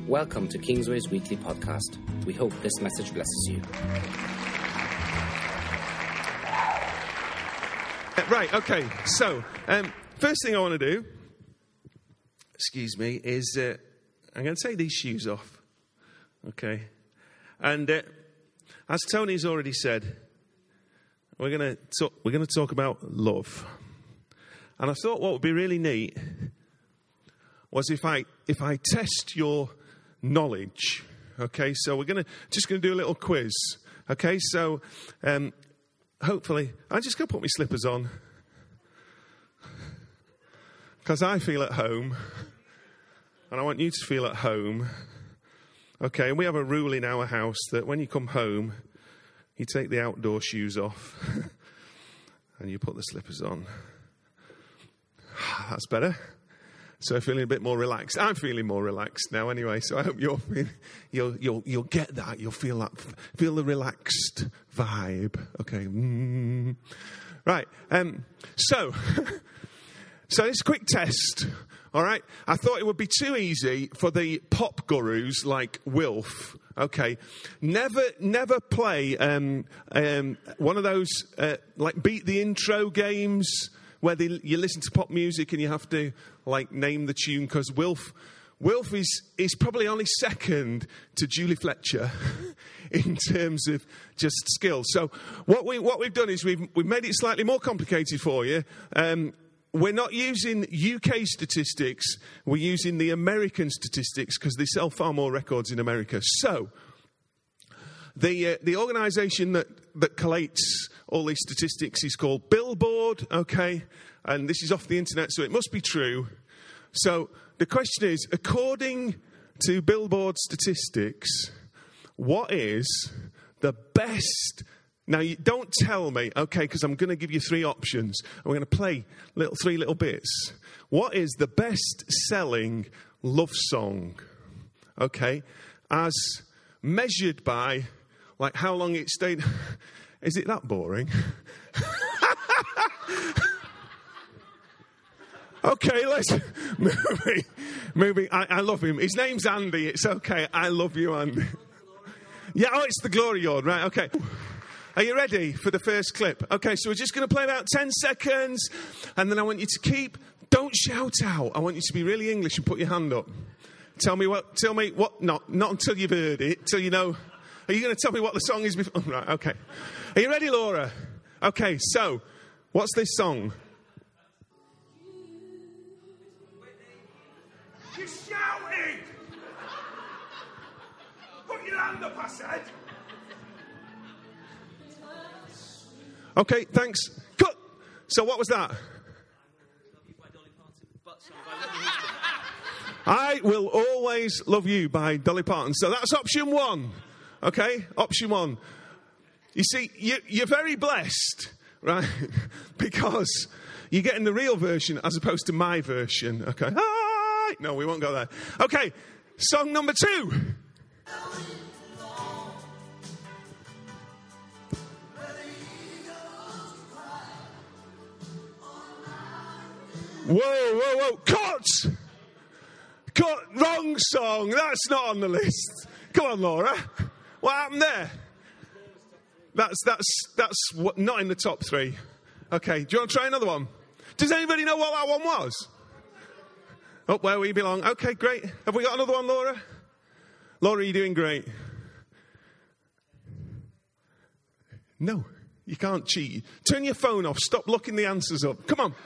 Welcome to Kingsway's weekly podcast. We hope this message blesses you. Right, okay. So, first thing I want to do, is I'm going to take these shoes off. Okay. And as Tony's already said, we're going to talk about love. And I thought what would be really neat was if I test your knowledge. Okay, so we're just going to do a little quiz. Okay, so hopefully I'm just going to put my slippers on because I feel at home, and I want you to feel at home. Okay, and we have a rule in our house that when you come home, you take the outdoor shoes off and you put the slippers on. That's better. So feeling a bit more relaxed. I'm feeling more relaxed now anyway, so I hope you'll get that. You'll feel the relaxed vibe. Okay. Right. So this quick test, all right? I thought it would be too easy for the pop gurus like Wilf. Okay. Never play one of those like beat the intro games where you listen to pop music and you have to like name the tune, because Wilf is probably only second to Julie Fletcher in terms of just skill. So what we've done is we've made it slightly more complicated for you. We're not using UK statistics, we're using the American statistics because they sell far more records in America. So the organisation that collates all these statistics is called Billboard, okay? And this is off the internet, so it must be true. So the question is, according to Billboard statistics, what is the best... Now, you don't tell me, okay, because I'm going to give you three options. I'm going to play three little bits. What is the best-selling love song, okay, as measured by... like how long it stayed. Is it that boring? Okay, let's moving. I love him. His name's Andy. It's okay. I love you, Andy. Yeah, it's the Glory Yard, right? Okay. Are you ready for the first clip? Okay, so we're just going to play about 10 seconds, and then I want you to don't shout out. I want you to be really English and put your hand up. Tell me what, not until you've heard it, till you know. Are you going to tell me what the song is before? Right, okay. Are you ready, Laura? Okay, so, what's this song? You're shouting! Put your hand up, I said. Okay, thanks. Cut! So what was that? I Will Always Love You by Dolly Parton. So that's option one. Okay, option one. You see, you're very blessed, right? Because you're getting the real version as opposed to my version. Okay. No, we won't go there. Okay, song number two. Whoa. Cut! Wrong song. That's not on the list. Come on, Laura. What happened there? That's not in the top three. Okay, do you want to try another one? Does anybody know what that one was? Up where we belong. Okay, great. Have we got another one, Laura? Laura, you're doing great. No, you can't cheat. Turn your phone off. Stop looking the answers up. Come on.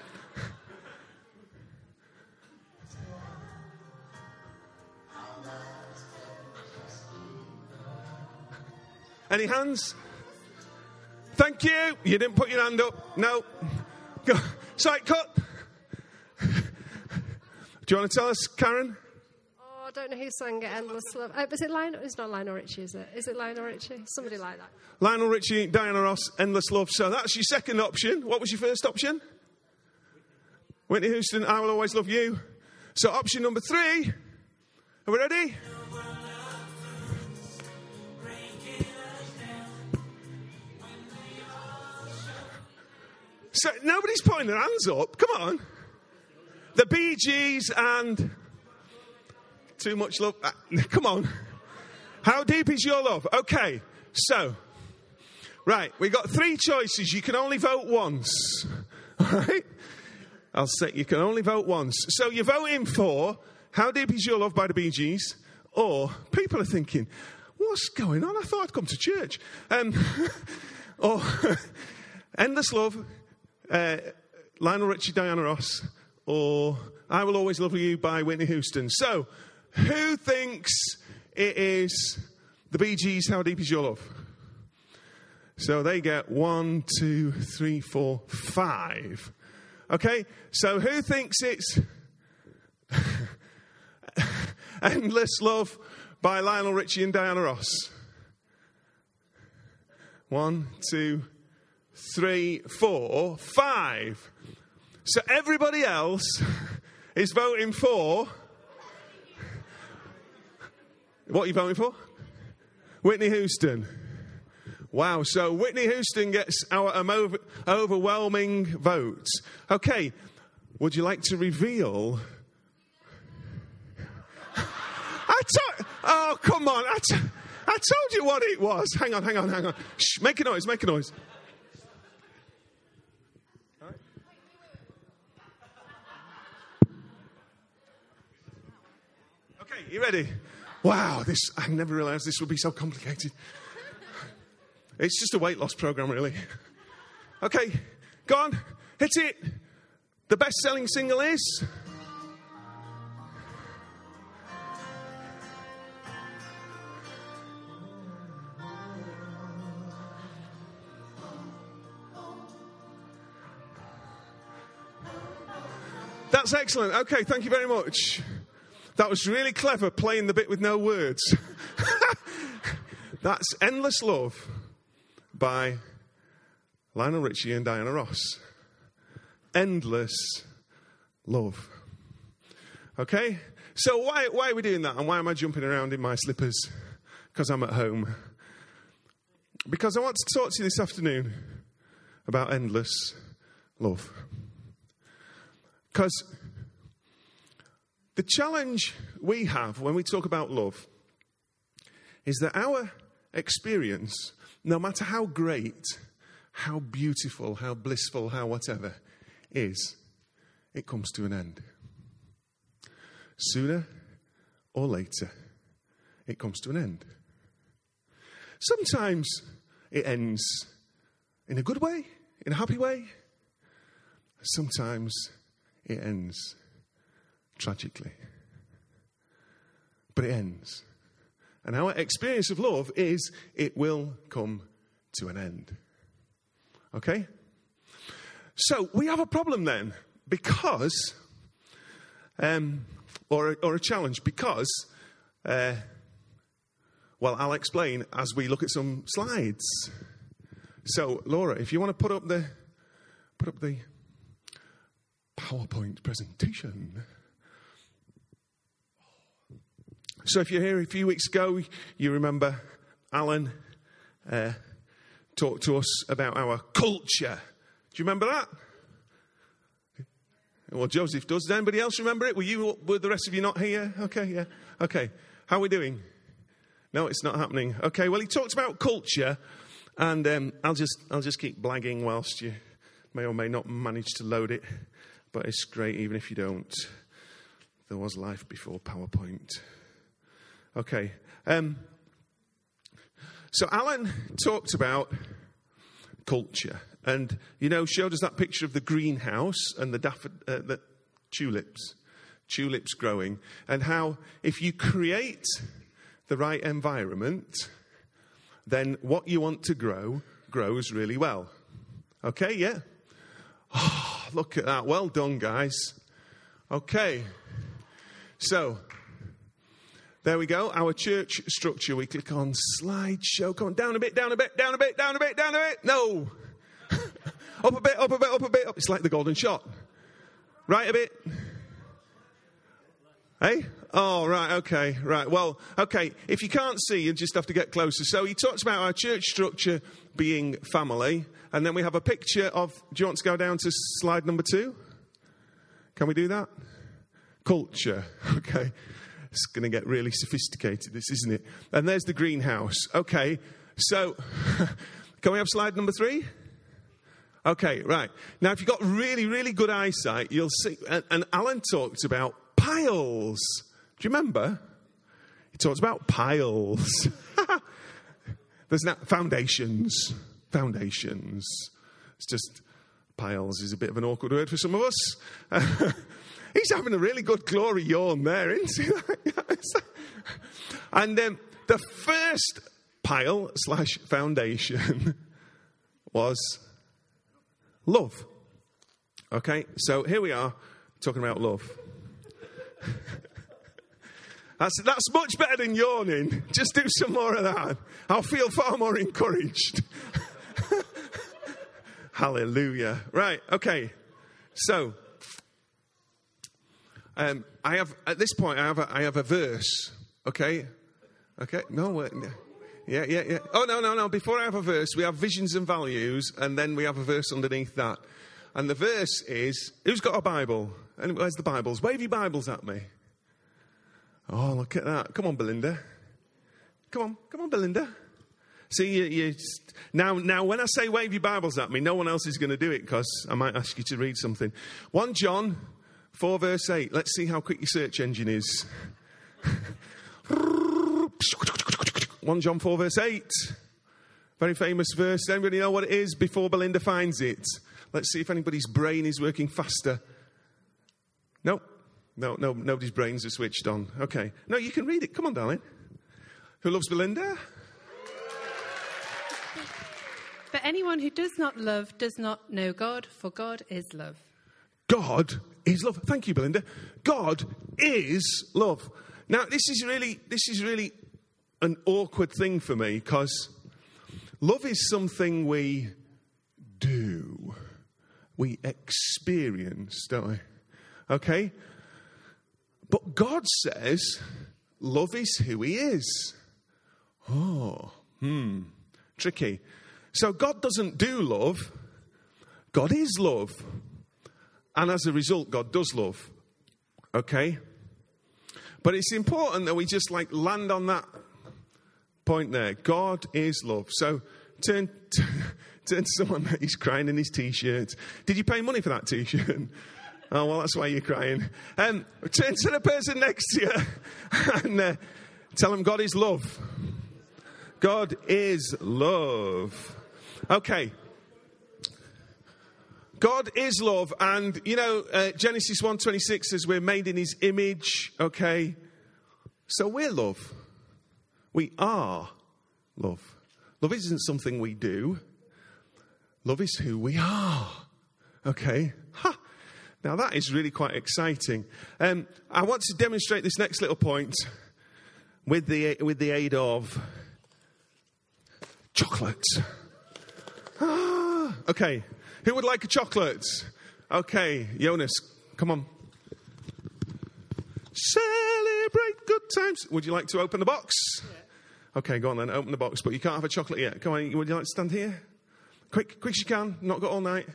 Any hands? Thank you. You didn't put your hand up. No. Go. Sorry, cut. Do you want to tell us, Karen? Oh, I don't know who sang it, Endless Love. Was it Lionel? It's not Lionel Richie, is it? Is it Lionel Richie? Somebody like that. Lionel Richie, Diana Ross, Endless Love. So that's your second option. What was your first option? Whitney Houston, I Will Always Love You. So option number three. Are we ready? So nobody's putting their hands up. Come on. The Bee Gees and Too much love? Come on. How deep is your love? Okay, so, right, we got 3 choices. You can only vote once. All right? I'll say you can only vote once. So you're voting for How Deep Is Your Love by the Bee Gees, or people are thinking, what's going on? I thought I'd come to church. Or Endless Love, Lionel Richie, Diana Ross, or I Will Always Love You by Whitney Houston. So, who thinks it is the Bee Gees, How Deep Is Your Love? So they get 1, 2, 3, 4, 5. Okay, so who thinks it's Endless Love by Lionel Richie and Diana Ross? 1, 2, 3, 4, 5. So everybody else is voting for... What are you voting for? Whitney Houston. Wow, so Whitney Houston gets our overwhelming votes. Okay, would you like to reveal... Oh, come on. I told you what it was. Hang on. Shh, make a noise. All right. Okay, you ready? Wow, I never realised this would be so complicated. It's just a weight loss program, really. Okay, go on, hit it. The best-selling single is... That's excellent. Okay, thank you very much. That was really clever, playing the bit with no words. That's Endless Love by Lionel Richie and Diana Ross. Endless Love. Okay? So why are we doing that? And why am I jumping around in my slippers? Because I'm at home. Because I want to talk to you this afternoon about endless love. Because the challenge we have when we talk about love is that our experience, no matter how great, how beautiful, how blissful, how whatever, is, it comes to an end. Sooner or later, it comes to an end. Sometimes it ends in a good way, in a happy way. Sometimes it ends tragically. But it ends. And our experience of love is it will come to an end. Okay? So we have a problem then, because, or a challenge, because, well, I'll explain as we look at some slides. So, Laura, if you want to put up the PowerPoint presentation. So if you're here a few weeks ago, you remember Alan talked to us about our culture. Do you remember that? Well, Joseph does. Does anybody else remember it? Were the rest of you not here? Okay, yeah. Okay. How are we doing? No, it's not happening. Okay, well, he talked about culture, and I'll just keep blagging whilst you may or may not manage to load it. But it's great even if you don't. There was life before PowerPoint. Okay. So Alan talked about culture and, showed us that picture of the greenhouse and the tulips growing, and how if you create the right environment, then what you want to grow grows really well. Okay, yeah? Oh, look at that. Well done, guys. Okay. So, there we go. Our church structure. We click on slideshow. Come on, down a bit. No. Up a bit. It's like the golden shot. Right a bit. Hey? Oh, right, okay, right. Well, okay, if you can't see, you just have to get closer. So he talks about our church structure being family, and then we have a picture of, do you want to go down to slide number 2? Can we do that? Culture, okay. It's going to get really sophisticated, this, isn't it? And there's the greenhouse. Okay, so can we have slide number 3? Okay, right. Now, if you've got really, really good eyesight, you'll see, and Alan talked about piles. Do you remember? He talks about piles. There's not foundations. Foundations. It's just piles is a bit of an awkward word for some of us. He's having a really good glory yawn there, isn't he? And the first pile / foundation was love. Okay, so here we are talking about love. That's much better than yawning. Just do some more of that. I'll feel far more encouraged. Hallelujah. Right, okay. So, I have, at this point, I have a verse. Okay? Okay? No, yeah. Oh, no. Before I have a verse, we have visions and values, and then we have a verse underneath that. And the verse is, who's got a Bible? And where's the Bibles? Wave your Bibles at me. Oh, look at that. Come on, Belinda. Come on, Belinda. See, now when I say wave your Bibles at me, no one else is going to do it because I might ask you to read something. 1 John 4 verse 8. Let's see how quick your search engine is. 1 John 4 verse 8. Very famous verse. Anybody know what it is before Belinda finds it? Let's see if anybody's brain is working faster. No, nobody's brains are switched on. Okay. No, you can read it. Come on, darling. Who loves Belinda? But anyone who does not love does not know God, for God is love. God is love. Thank you, Belinda. God is love. Now, this is really an awkward thing for me because love is something we do. We experience, don't we? Okay? But God says love is who he is. Tricky. So God doesn't do love. God is love. And as a result, God does love. Okay? But it's important that we just land on that point there. God is love. So turn to someone that is crying in his T-shirt. Did you pay money for that T-shirt? Oh, well, that's why you're crying. Turn to the person next to you and tell them God is love. God is love. Okay. God is love. And, Genesis 1:26 says we're made in his image. Okay. So we're love. We are love. Love isn't something we do. Love is who we are. Okay. Now that is really quite exciting. I want to demonstrate this next little point with the aid of chocolate. Okay, who would like a chocolate? Okay, Jonas, come on. Celebrate good times. Would you like to open the box? Yeah. Okay, go on then, open the box, but you can't have a chocolate yet. Come on, would you like to stand here? Quick as you can, not got all night.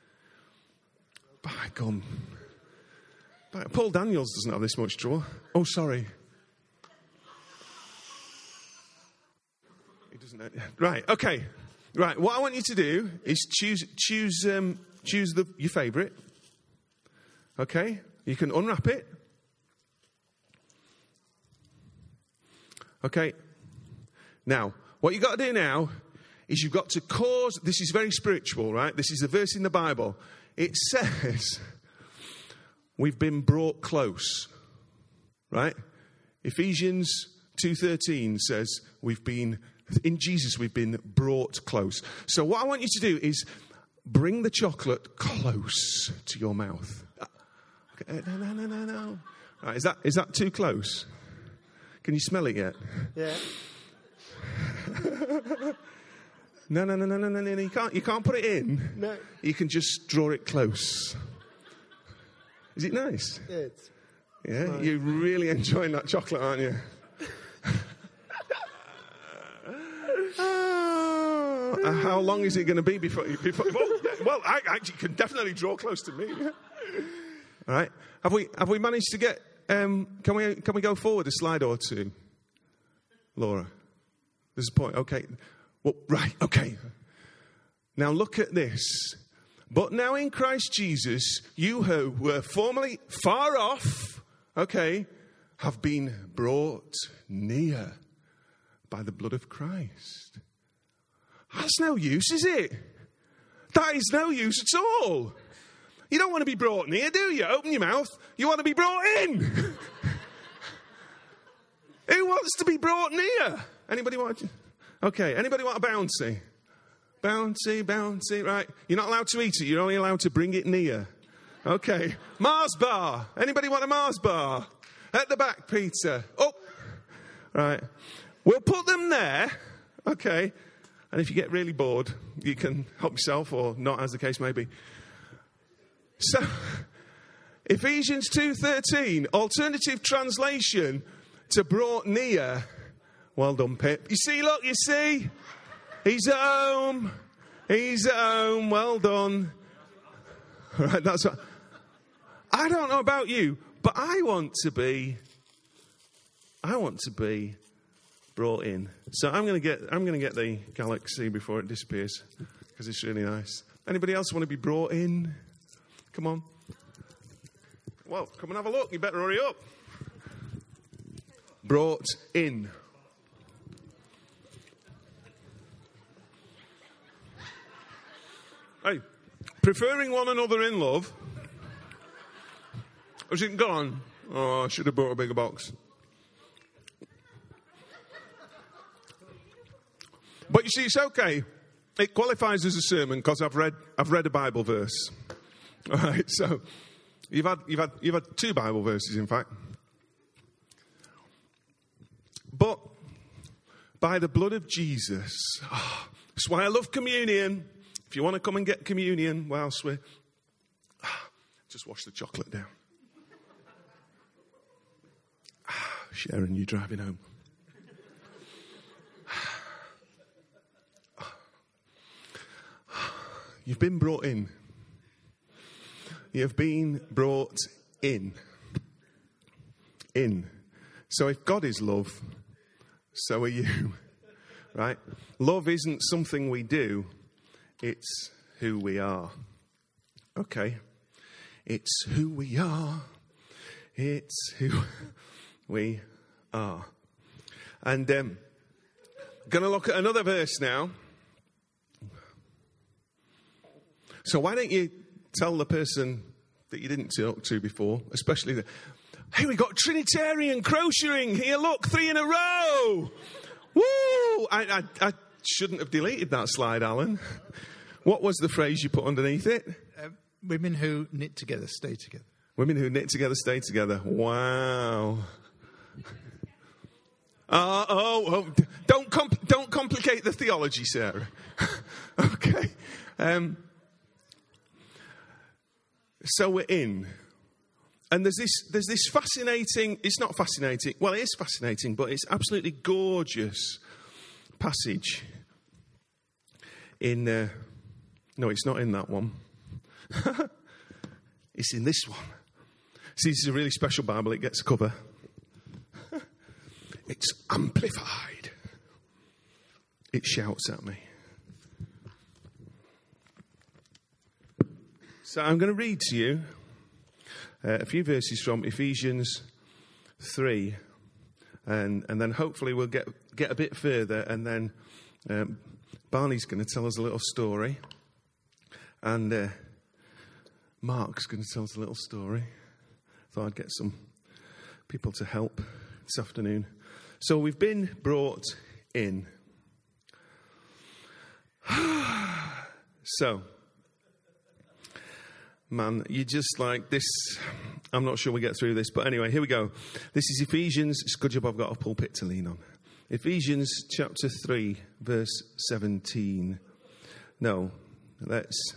By gum. Paul Daniels doesn't have this much trouble. Oh, sorry. He doesn't know. Right, okay. Right, what I want you to do is choose your favourite. Okay? You can unwrap it. Okay? Now, what you've got to do now is you've got to cause... This is very spiritual, right? This is a verse in the Bible. It says, we've been brought close, right? Ephesians 2:13 says, in Jesus we've been brought close. So what I want you to do is bring the chocolate close to your mouth. Okay, no. Right, is that too close? Can you smell it yet? Yeah. No. You can't put it in. No. You can just draw it close. Is it nice? Yeah, nice. You're really enjoying that chocolate, aren't you? How long is it going to be before well, I can definitely draw close to me. All right. Have we managed to get can we go forward a slide or two, Laura? There's a point. Okay. Well, right. Okay. Now look at this. But now in Christ Jesus, you who were formerly far off, okay, have been brought near by the blood of Christ. That's no use, is it? That is no use at all. You don't want to be brought near, do you? Open your mouth. You want to be brought in. Who wants to be brought near? Anybody want to? Okay, anybody want a bouncy? Bouncy, right. You're not allowed to eat it. You're only allowed to bring it near. Okay. Mars bar. Anybody want a Mars bar? At the back, Peter. Oh, right. We'll put them there. Okay. And if you get really bored, you can help yourself or not, as the case may be. So, Ephesians 2:13, alternative translation to brought near. Well done, Pip. You see, look, you see? He's at home. He's at home. Well done. All right, that's what. I don't know about you, but I want to be brought in. So I'm going to get the galaxy before it disappears because it's really nice. Anybody else want to be brought in? Come on. Well, come and have a look. You better hurry up. Brought in. Hey, preferring one another in love. Has it gone? Oh, I should have brought a bigger box. But you see, it's okay. It qualifies as a sermon because I've read a Bible verse. All right, so you've had 2 Bible verses, in fact. But by the blood of Jesus, that's why I love communion. If you want to come and get communion whilst we're... just wash the chocolate down. Sharon, you driving home. You've been brought in. You've been brought in. In. So if God is love, so are you. Right? Love isn't something we do. It's who we are. Okay. It's who we are. It's who we are. And going to look at another verse now. So why don't you tell the person that you didn't talk to before, especially hey, we got Trinitarian crochetting here, look, 3 in a row. Woo! I shouldn't have deleted that slide, Alan. What was the phrase you put underneath it? Women who knit together, stay together. Women who knit together, stay together. Wow. Don't complicate the theology, Sarah. Okay. So we're in. And there's this fascinating, it's not fascinating, well, it is fascinating, but it's absolutely gorgeous passage in, no, it's not in that one. It's in this one. See, this is a really special Bible. It gets a cover. It's amplified. It shouts at me. So I'm going to read to you a few verses from Ephesians 3, and then hopefully we'll get a bit further, and then Barney's going to tell us a little story, and Mark's going to tell us a little story. Thought I'd get some people to help this afternoon. So we've been brought in. So, man, you just like this. I'm not sure we get through this, but anyway, here we go. This is Ephesians. It's a good job I've got a pulpit to lean on. Ephesians chapter 3, verse 17. No, let's...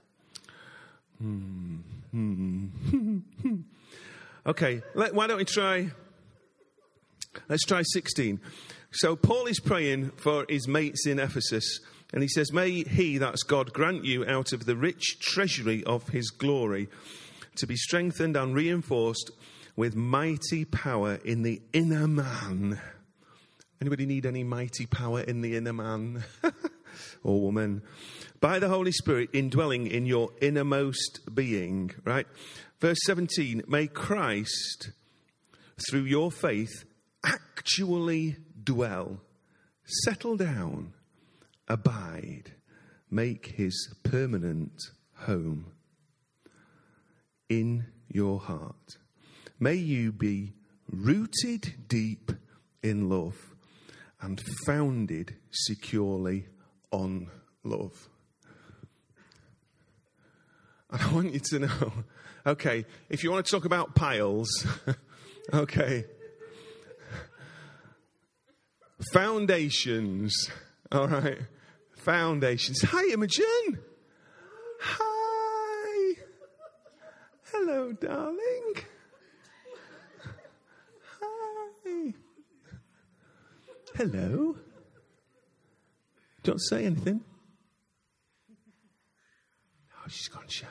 Okay, why don't we try... Let's try 16. So Paul is praying for his mates in Ephesus, and he says, may he, that's God, grant you out of the rich treasury of his glory to be strengthened and reinforced with mighty power in the inner man. Anybody need any mighty power in the inner man or woman? By the Holy Spirit indwelling in your innermost being, right? Verse 17, may Christ, through your faith, actually dwell, settle down, abide, make his permanent home in your heart. May you be rooted deep in love and founded securely on love. And I want you to know, okay, if you want to talk about piles, okay, foundations, all right, foundations. Hi, Imogen. Hi. Hello, darling. Hi. Hello. Don't say anything. Oh, she's gone shy.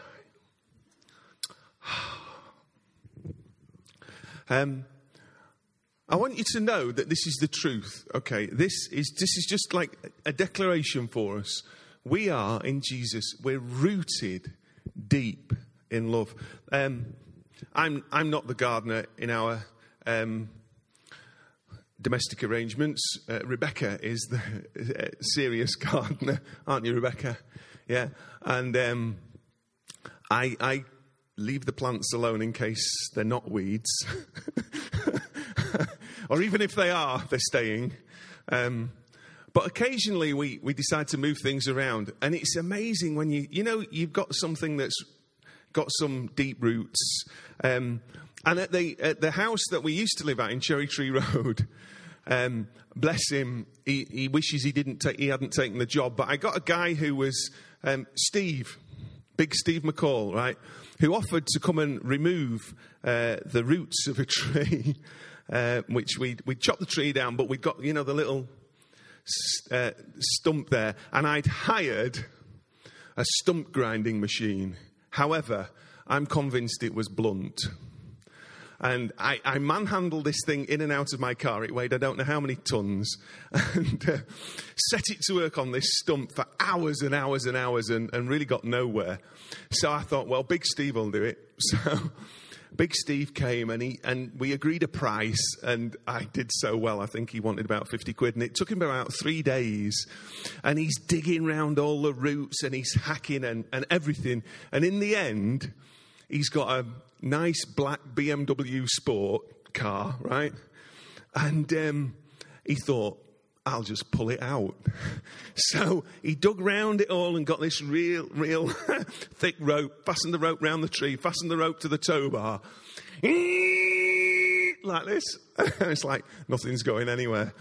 I want you to know that this is the truth. Okay, this is just like a declaration for us. We are in Jesus. We're rooted deep in love. I'm not the gardener in our domestic arrangements. Rebecca is the serious gardener, aren't you, Rebecca? Yeah, and I leave the plants alone in case they're not weeds. Or even if they are, they're staying. But occasionally we decide to move things around. And it's amazing when you've got something that's got some deep roots. And at the house that we used to live at in Cherry Tree Road, bless him, he wishes he hadn't taken the job. But I got a guy who was Steve, Big Steve McCall, right, who offered to come and remove the roots of a tree, which we'd chopped the tree down, but we'd got, the little stump there, and I'd hired a stump grinding machine. However, I'm convinced it was blunt. And I manhandled this thing in and out of my car. It weighed I don't know how many tons. And set it to work on this stump for hours and hours and hours and really got nowhere. So I thought, well, Big Steve will do it. So Big Steve came and we agreed a price. And I did so well. I think he wanted about 50 quid. And it took him about 3 days. And he's digging round all the roots and he's hacking and everything. And in the end, he's got a nice black BMW Sport car, right? And he thought, I'll just pull it out. So he dug round it all and got this real thick rope, fastened the rope round the tree, fastened the rope to the tow bar, like this. And it's like nothing's going anywhere.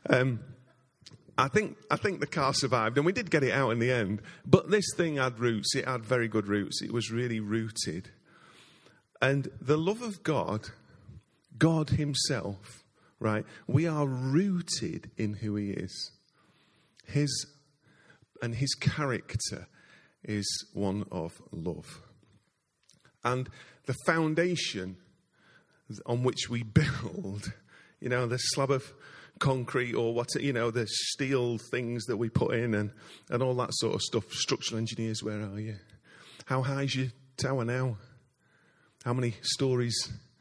I think the car survived, and we did get it out in the end. But this thing had roots. It had very good roots. It was really rooted. And the love of God, God himself, right? We are rooted in who he is. His character is one of love. And the foundation on which we build, the slab of concrete or the steel things that we put in and all that sort of stuff. Structural engineers, where are you? How high is your tower now? How many stories?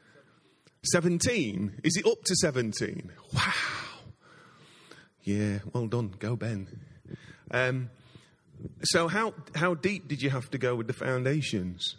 17? Is it up to 17? Wow. Yeah, well done. Go, Ben. So how deep did you have to go with the foundations?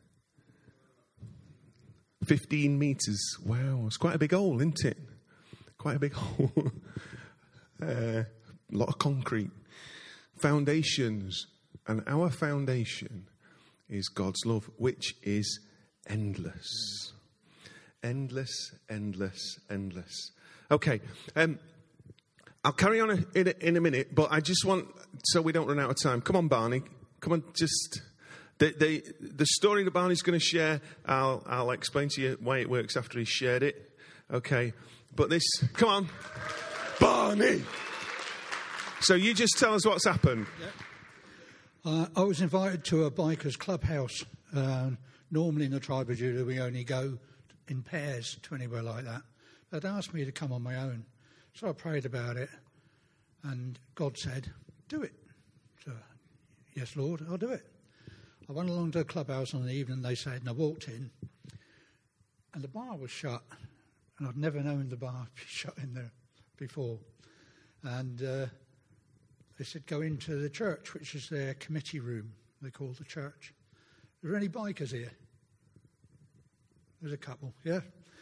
15 metres. Wow, it's quite a big hole, isn't it? Quite a big hole. A lot of concrete. Foundations. And our foundation is God's love, which is endless. Endless, endless, endless. Okay, I'll carry on in a minute, but I just want, so we don't run out of time. Come on, Barney. Come on, just... The story that Barney's going to share, I'll explain to you why it works after he's shared it. Okay, but this... Come on. Barney! So you just tell us what's happened. Yeah. I was invited to a bikers clubhouse. Normally in the Tribe of Judah, we only go in pairs to anywhere like that. They'd asked me to come on my own. So I prayed about it, and God said, do it. So, yes, Lord, I'll do it. I went along to the clubhouse on the evening, they said, and I walked in, and the bar was shut, and I'd never known the bar be shut in there before. And they said, go into the church, which is their committee room, they call the church. Are there any bikers here? There's a couple, yeah.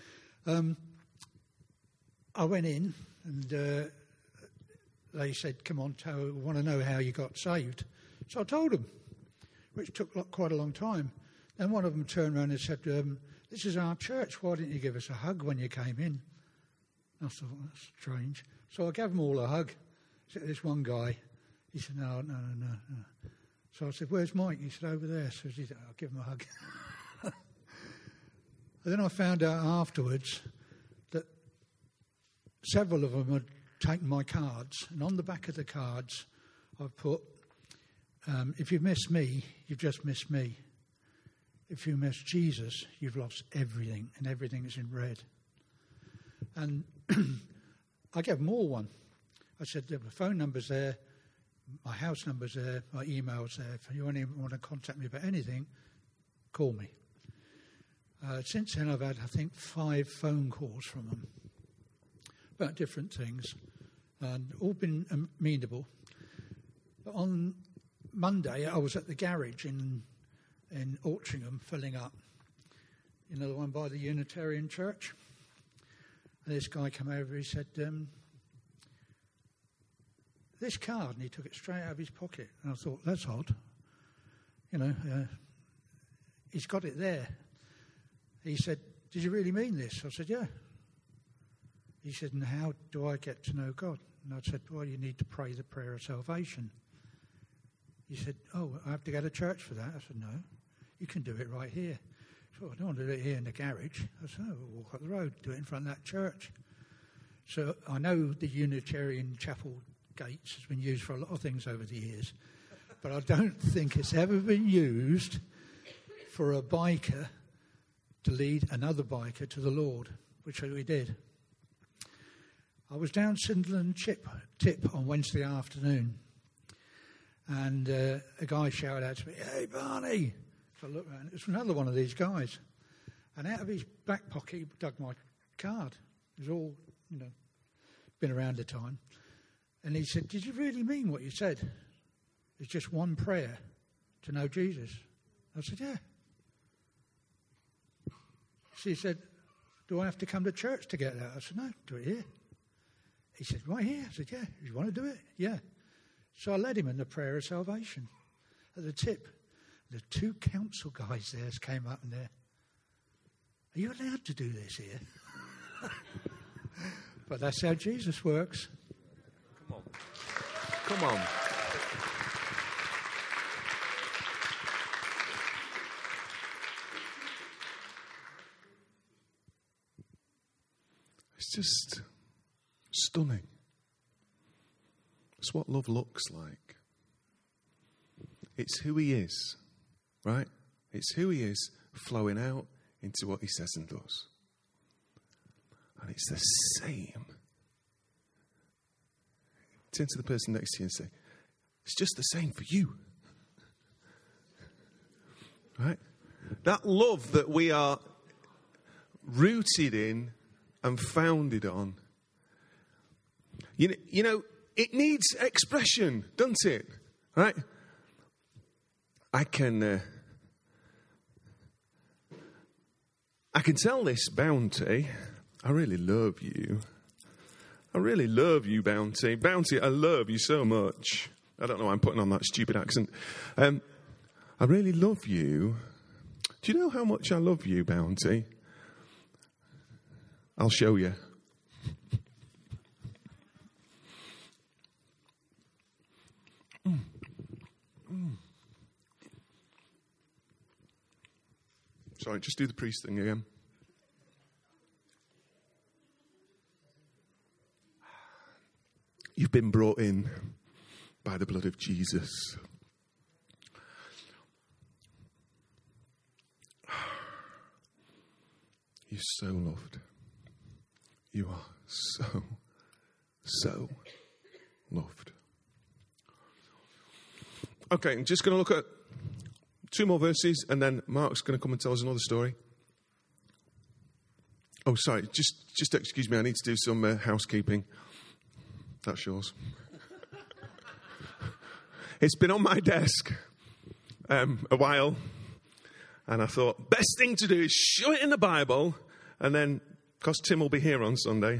I went in, and they said, come on, we want to know how you got saved. So I told them, which took quite a long time. Then one of them turned around and said, this is our church, why didn't you give us a hug when you came in? I thought, that's strange. So I gave them all a hug. So this one guy, he said, no. So I said, where's Mike? He said, over there. So he said, I'll give him a hug. And then I found out afterwards that several of them had taken my cards, and on the back of the cards I've put, if you've missed me, you've just missed me. If you miss Jesus, you've lost everything, and everything is in red. And I gave them all one. I said, the phone number's there, my house number's there, my email's there. If you want to contact me about anything, call me. Since then, I've had, I think, 5 phone calls from them about different things, and all been amenable. But on Monday, I was at the garage in Altrincham filling up, the one by the Unitarian Church. And this guy came over, he said, this card, and he took it straight out of his pocket. And I thought, that's odd. He's got it there. He said, did you really mean this? I said, yeah. He said, and how do I get to know God? And I said, well, you need to pray the prayer of salvation. He said, oh, I have to go to church for that? I said, no, you can do it right here. So I don't want to do it here in the garage. I said, oh, we'll walk up the road, do it in front of that church. So I know the Unitarian Chapel Gates has been used for a lot of things over the years, but I don't think it's ever been used for a biker to lead another biker to the Lord, which we did. I was down Sunderland Tip on Wednesday afternoon, and a guy shouted out to me, hey, Barney. So I looked around, it was another one of these guys. And out of his back pocket, he dug my card. It was all, been around a time. And he said, did you really mean what you said? It's just one prayer to know Jesus. I said, yeah. So he said, do I have to come to church to get that? I said, no, do it here. He said, right here? I said, yeah. You want to do it? Yeah. So I led him in the prayer of salvation. At the tip, the 2 council guys there came up and there. Are you allowed to do this here? But that's how Jesus works. Come on. It's just stunning. It's what love looks like. It's who he is, right? It's who he is flowing out into what he says and does. And it's the same. Turn to the person next to you and say, it's just the same for you. Right? That love that we are rooted in and founded on, you know, it needs expression, doesn't it? Right? I can tell this Bounty, I really love you. I really love you, Bounty. Bounty, I love you so much. I don't know why I'm putting on that stupid accent. I really love you. Do you know how much I love you, Bounty? I'll show you. Sorry, just do the priest thing again. You've been brought in by the blood of Jesus. You're so loved. You are so loved. Okay, I'm just going to look at 2 more verses, and then Mark's going to come and tell us another story. Oh, sorry, just excuse me, I need to do some housekeeping. That's yours. It's been on my desk a while, and I thought, best thing to do is show it in the Bible, and then, because Tim will be here on Sunday,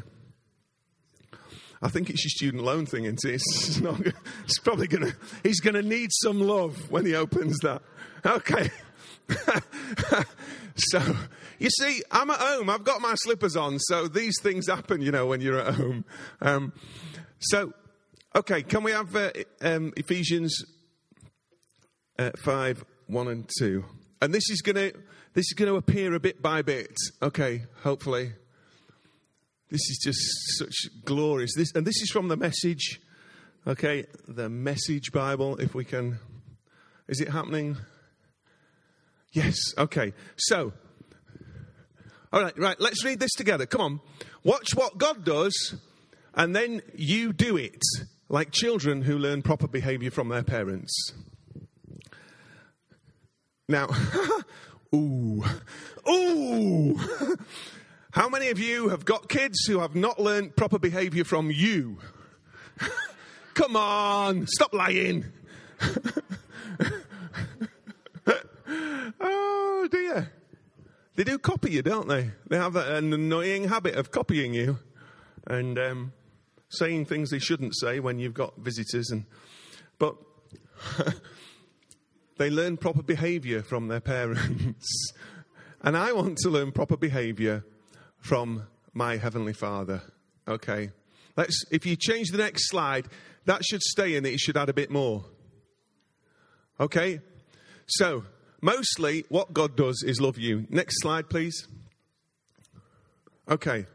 I think it's your student loan thing, isn't it? It's probably he's going to need some love when he opens that. Okay. So, you see, I'm at home. I've got my slippers on. So these things happen, when you're at home. Okay, can we have Ephesians 5, 1 and 2? And this is going to appear a bit by bit. Okay, hopefully. This is just such glorious. This is from the Message. Okay, the Message Bible, if we can. Is it happening? Yes, okay. So, all right, let's read this together. Come on. Watch what God does, and then you do it, like children who learn proper behavior from their parents. Now, ooh. How many of you have got kids who have not learned proper behavior from you? Come on, stop lying. Oh, dear. They do copy you, don't they? They have an annoying habit of copying you and saying things they shouldn't say when you've got visitors. But they learn proper behavior from their parents. And I want to learn proper behavior from my Heavenly Father. Okay. If you change the next slide, that should stay in it. It should add a bit more. Okay. So, mostly what God does is love you. Next slide, please. Okay.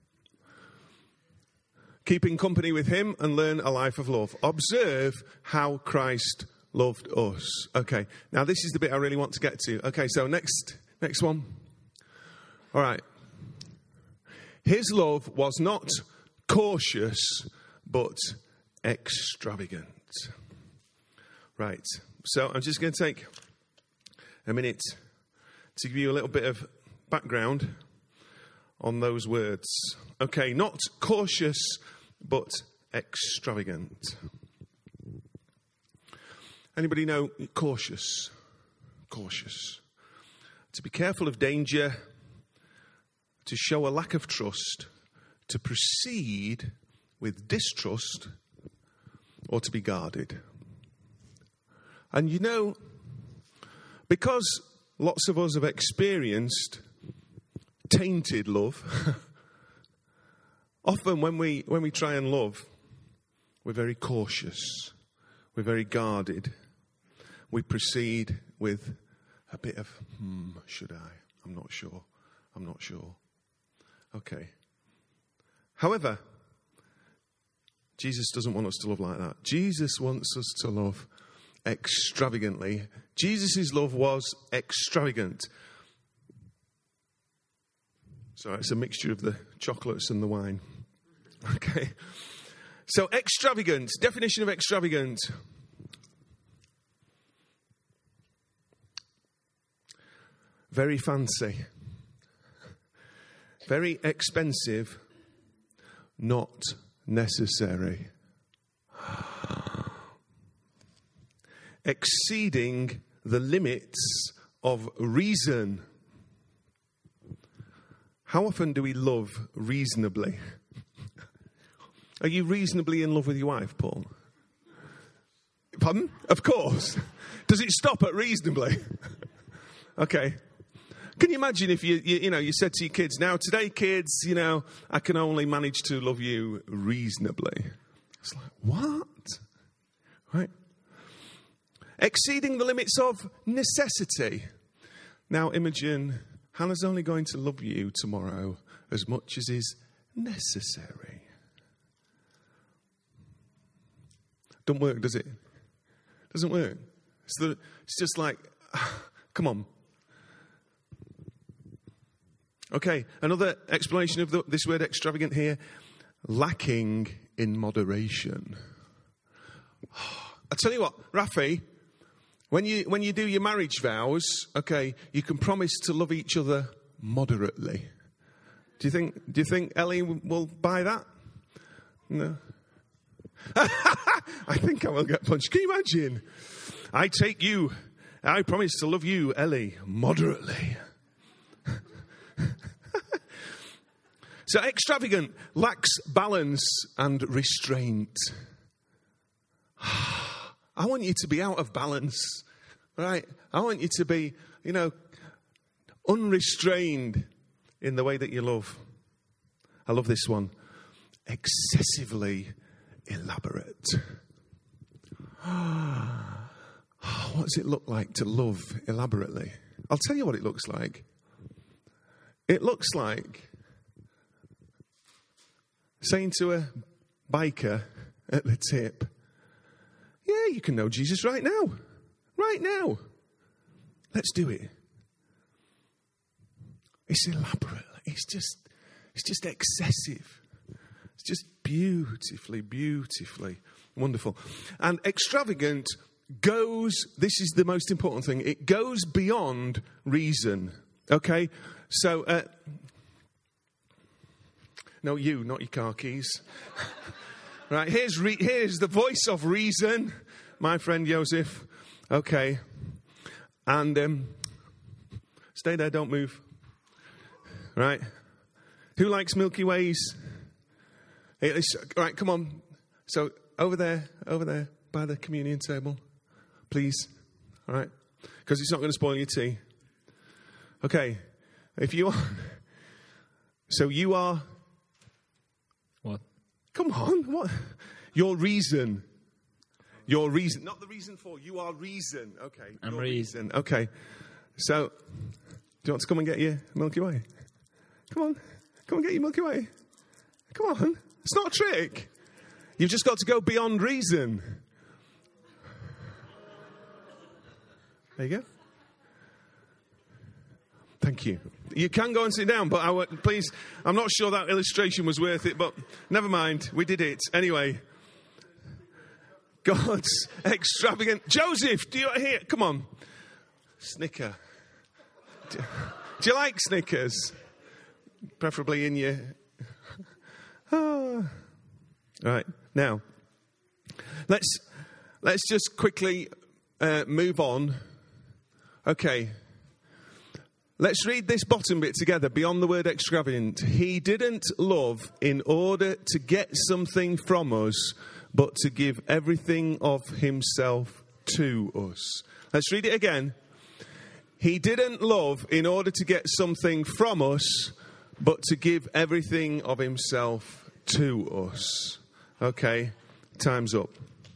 Keeping company with him and learn a life of love. Observe how Christ loved us. Okay. Now, this is the bit I really want to get to. Okay, so next one. All right. His love was not cautious, but extravagant. Right. So I'm just going to take a minute to give you a little bit of background on those words. Okay, not cautious, but extravagant. Anybody know cautious? Cautious. To be careful of danger, to show a lack of trust, to proceed with distrust, or to be guarded. And because lots of us have experienced tainted love, often when we try and love, we're very cautious, we're very guarded. We proceed with a bit of, should I? I'm not sure. Okay. However, Jesus doesn't want us to love like that. Jesus wants us to love extravagantly. Jesus' love was extravagant. So it's a mixture of the chocolates and the wine. Okay. So extravagant, definition of extravagant. Very fancy. Very expensive, not necessary. Exceeding the limits of reason. How often do we love reasonably? Are you reasonably in love with your wife, Paul? Pardon? Of course. Does it stop at reasonably? Okay. Can you imagine if you said to your kids, now today kids, I can only manage to love you reasonably. It's like, what? Right? Exceeding the limits of necessity. Now, Imogen, Hannah's only going to love you tomorrow as much as is necessary. Don't work, does it? Doesn't work. It's just like, come on. Okay, another explanation of this word extravagant here. Lacking in moderation. I tell you what, Rafi, when you do your marriage vows, okay, you can promise to love each other moderately. Do you think Ellie will buy that? No. I think I will get punched. Can you imagine? I promise to love you, Ellie, moderately. So extravagant lacks balance and restraint. I want you to be out of balance, right? I want you to be, unrestrained in the way that you love. I love this one. Excessively elaborate. What does it look like to love elaborately? I'll tell you what it looks like. It looks like saying to a biker at the tip, yeah, you can know Jesus right now. Right now. Let's do it. It's elaborate. It's just excessive. It's just beautifully wonderful. And extravagant this is the most important thing, it goes beyond reason. Okay? So, no, you, not your car keys. Right, here's the voice of reason, my friend Joseph. Okay. And stay there, don't move. Right. Who likes Milky Ways? Right, come on. So, over there, by the communion table. Please. All right. Because it's not going to spoil your tea. Okay. If you are... So you are... What? Come on. What? Your reason. Your reason. Not the reason for. You are reason. Okay. I'm your reason. Okay. So, do you want to come and get your Milky Way? Come on. Come and get your Milky Way. Come on. It's not a trick. You've just got to go beyond reason. There you go. Thank you. You can go and sit down, but please, I'm not sure that illustration was worth it, but never mind. We did it. Anyway. God's extravagant. Joseph, do you hear? Come on. Snicker. Do you like Snickers? Preferably in your... All right. Now, let's just quickly move on. Okay. Let's read this bottom bit together, beyond the word extravagant. He didn't love in order to get something from us, but to give everything of himself to us. Let's read it again. He didn't love in order to get something from us, but to give everything of himself to us. Okay, time's up.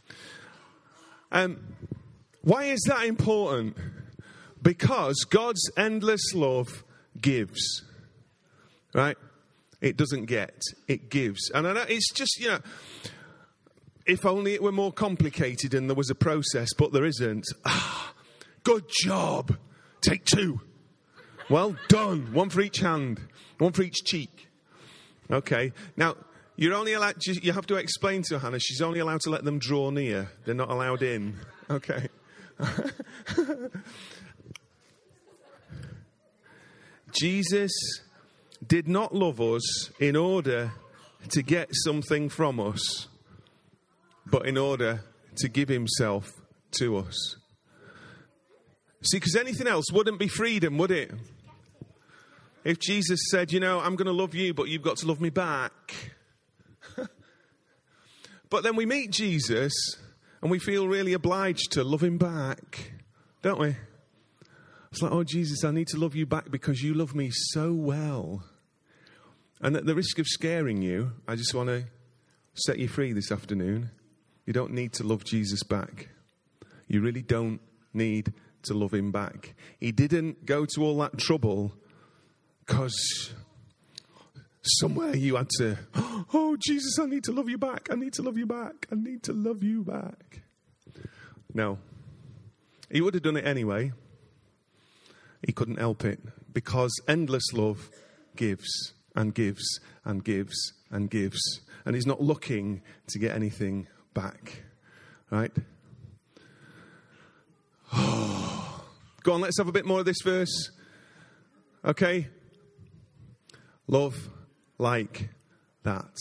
Why is that important? Because God's endless love gives, right? It doesn't get, it gives. And I know it's just, if only it were more complicated and there was a process, but there isn't. Good job. Take two. Well done. One for each hand, one for each cheek. Okay. Now, you're only allowed, you have to explain to Hannah, she's only allowed to let them draw near. They're not allowed in. Okay. Jesus did not love us in order to get something from us, but in order to give himself to us. See, because anything else wouldn't be freedom, would it? If Jesus said, I'm going to love you, but you've got to love me back. But then we meet Jesus and we feel really obliged to love him back, don't we? It's like, oh, Jesus, I need to love you back because you love me so well. And at the risk of scaring you, I just want to set you free this afternoon. You don't need to love Jesus back. You really don't need to love him back. He didn't go to all that trouble because somewhere you had to, oh, Jesus, I need to love you back. I need to love you back. I need to love you back. No. He would have done it anyway. He couldn't help it because endless love gives and gives and gives and gives. And he's not looking to get anything back. Right? Oh. Go on, let's have a bit more of this verse. Okay? Love like that.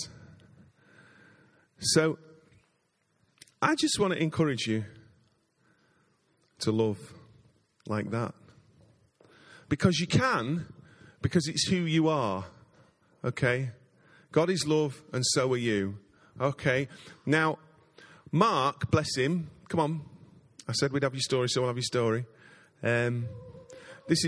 So, I just want to encourage you to love like that. Because you can, because it's who you are. Okay? God is love and so are you. Okay? Now, Mark, bless him, come on. I said we'd have your story, so we'll have your story. This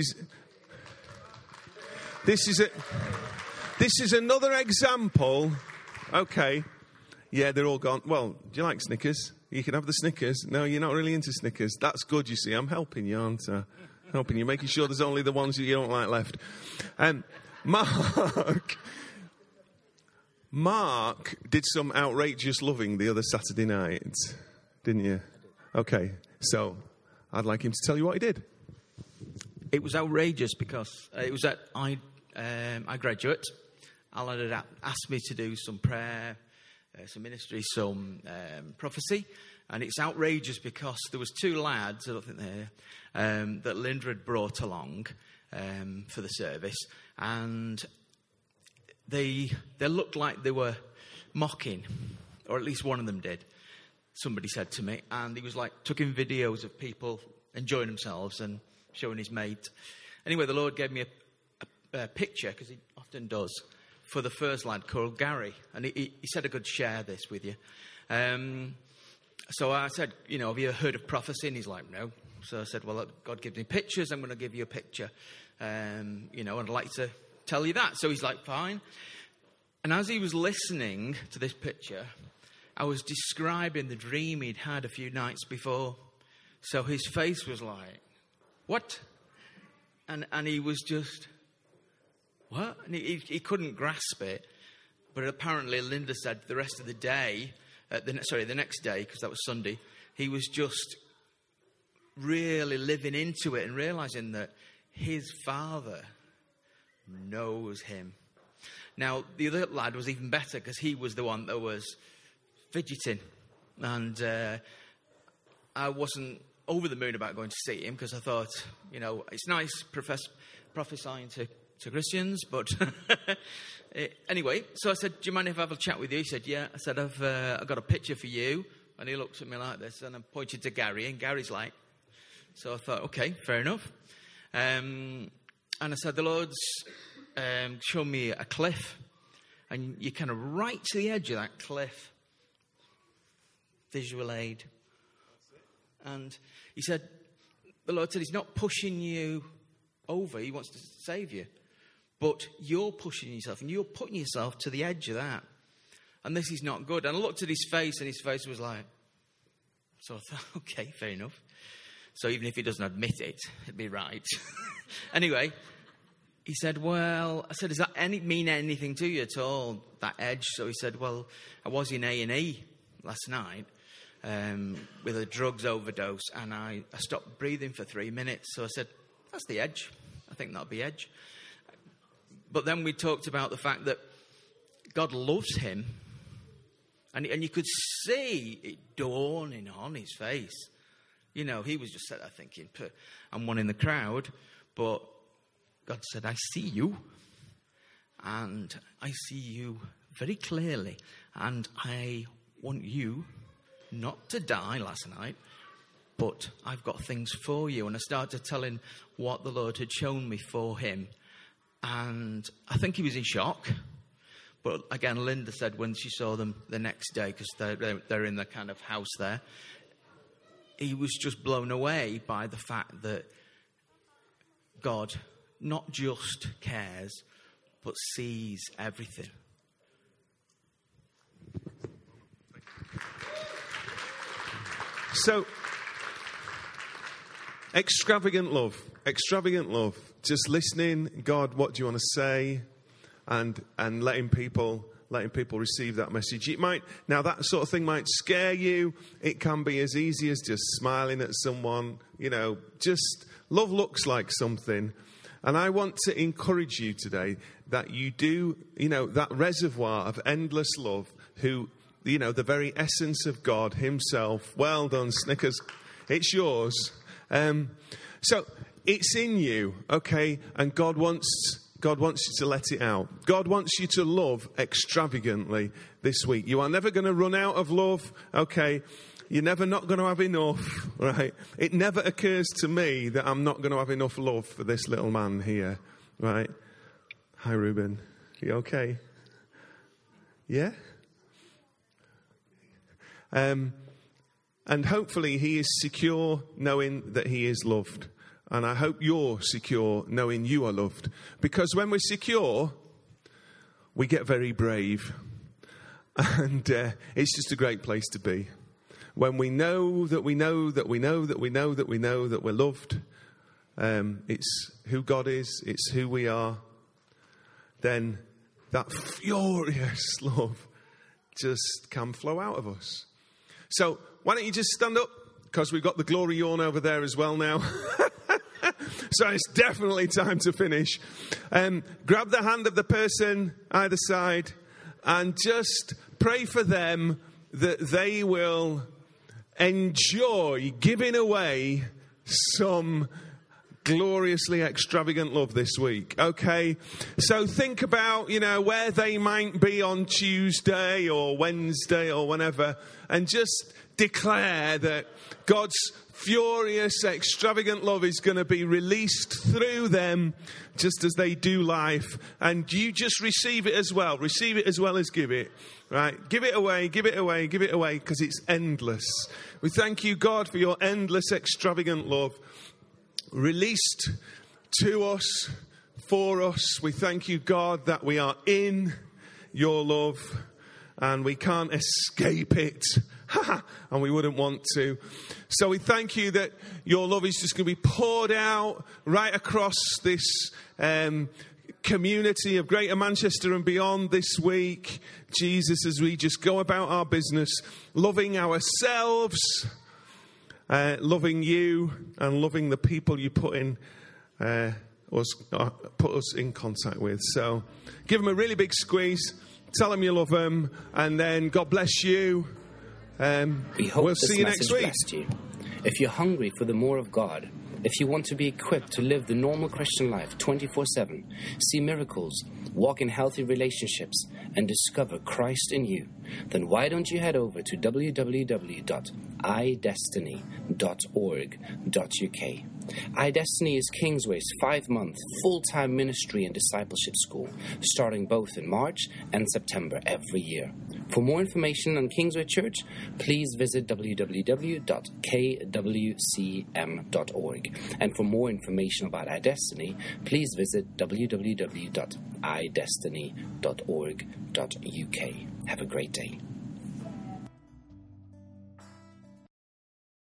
is another example. Okay. Yeah, they're all gone. Well, do you like Snickers? You can have the Snickers. No, you're not really into Snickers. That's good, you see. I'm helping you, aren't I? Helping you, making sure there's only the ones that you don't like left. Mark did some outrageous loving the other Saturday night, didn't you? Okay, so I'd like him to tell you what he did. It was outrageous because it was at iGraduate. Alan had asked me to do some prayer, some ministry, some prophecy. And it's outrageous because there was two lads, I don't think they're that Linda had brought along for the service. And they looked like they were mocking, or at least one of them did. Somebody said to me, and he was like taking videos of people enjoying themselves and showing his mate. Anyway, the Lord gave me a picture, because he often does, for the first lad called Gary. And he said I could share this with you. So I said, have you heard of prophecy? And he's like, no. So I said, well, God gives me pictures. I'm going to give you a picture. And I'd like to tell you that. So he's like, fine. And as he was listening to this picture, I was describing the dream he'd had a few nights before. So his face was like, what? And he was just, what? And he couldn't grasp it. But apparently Linda said the rest of the day, the next day, because that was Sunday, he was just really living into it and realising that his father knows him. Now, the other lad was even better because he was the one that was fidgeting. And I wasn't over the moon about going to see him because I thought, it's nice prophesying to Christians, but anyway, so I said, do you mind if I have a chat with you? He said, yeah. I said, I've got a picture for you. And he looked at me like this, and I pointed to Gary, and Gary's like, so I thought, okay, fair enough. And I said, the Lord's shown me a cliff, and you're kind of right to the edge of that cliff. Visual aid. And he said, the Lord said he's not pushing you over, he wants to save you. But you're pushing yourself, and you're putting yourself to the edge of that. And this is not good. And I looked at his face, and his face was like, so I thought, okay, fair enough. So even if he doesn't admit it, it'd be right. Anyway, he said, well, I said, does that mean anything to you at all, that edge? So he said, well, I was in A&E last night with a drugs overdose, and I stopped breathing for 3 minutes. So I said, that's the edge. I think that'll be edge. But then we talked about the fact that God loves him. And you could see it dawning on his face. He was just sat there thinking, I'm one in the crowd. But God said, I see you. And I see you very clearly. And I want you not to die last night, but I've got things for you. And I started telling what the Lord had shown me for him. And I think he was in shock. But again, Linda said when she saw them the next day, because they're in the kind of house there, he was just blown away by the fact that God not just cares, but sees everything. So, extravagant love. Just listening, God, what do you want to say? And letting people receive that message. Now that sort of thing might scare you. It can be as easy as just smiling at someone. Just love looks like something. And I want to encourage you today. that you do, that reservoir of endless love, who, the very essence of God himself. Well done, Snickers. It's yours. So it's in you, okay? And God wants you to let it out. God wants you to love extravagantly this week. You are never going to run out of love, okay? You're never not going to have enough, right? It never occurs to me that I'm not going to have enough love for this little man here, right? Hi, Reuben. You okay? Yeah? And hopefully he is secure knowing that he is loved. And I hope you're secure knowing you are loved. Because when we're secure, we get very brave. And it's just a great place to be. When we know that we know that we know that we know that we know that we're loved, it's who God is, it's who we are, then that furious love just can flow out of us. So why don't you just stand up? Because we've got the glory yawn over there as well now. So it's definitely time to finish. Grab the hand of the person either side and just pray for them that they will enjoy giving away some gloriously extravagant love this week. Okay, so think about where they might be on Tuesday or Wednesday or whenever, and just declare that God's furious extravagant love is going to be released through them just as they do life, and you just receive it as well as give it. Right, give it away, because it's endless. We thank you, God, for your endless extravagant love released to us, for us. We thank you, God, that we are in your love and we can't escape it. And we wouldn't want to. So we thank you that your love is just going to be poured out right across this community of Greater Manchester and beyond this week, Jesus, as we just go about our business, loving ourselves, loving you, and loving the people you put us in contact with. So give them a really big squeeze, tell them you love them, and then God bless you. We hope we'll this see you next message week. blessed you. If you're hungry for the more of God, if you want to be equipped to live the normal Christian life 24/7, see miracles, walk in healthy relationships, and discover Christ in you, then why don't you head over to www.idestiny.org.uk. iDestiny is Kingsway's 5-month full-time ministry and discipleship school, starting both in March and September every year. For more information on Kingsway Church, please visit www.kwcm.org. And for more information about iDestiny, please visit www.idestiny.org.uk. Have a great day.